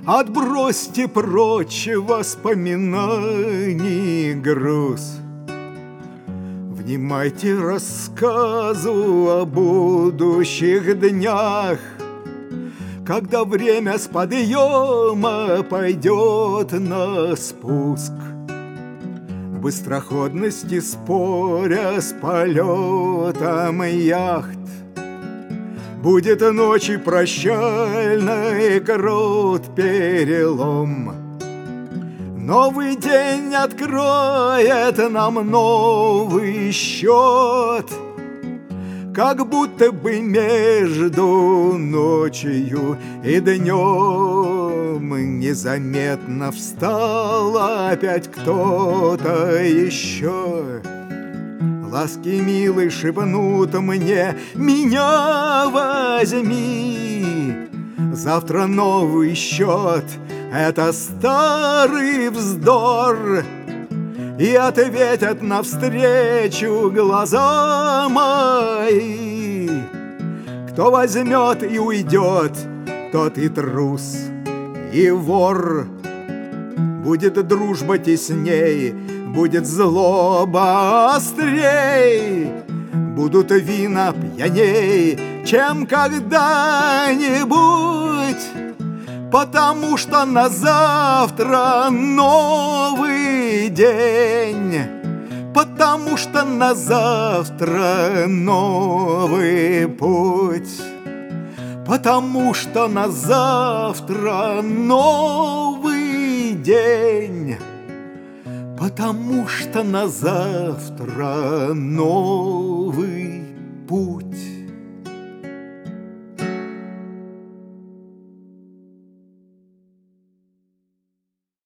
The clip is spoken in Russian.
Отбросьте прочь воспоминаний груз. Внимайте рассказу о будущих днях, когда время с подъема пойдет на спуск, в быстроходности споря с полетом яхт. Будет ночью прощальный крут перелом. Новый день откроет нам новый счет, как будто бы между ночью и днем незаметно встал опять кто-то еще. Ласки милые шепнут мне: меня возьми. Завтра новый счет — это старый вздор, и ответят навстречу глаза мои. Кто возьмет и уйдет, тот и трус, и вор. Будет дружба тесней, будет злоба острей, будут вина пьяней, чем когда-нибудь, потому что на завтра новый день, потому что на завтра новый путь, потому что на завтра новый день, потому что на завтра новый путь.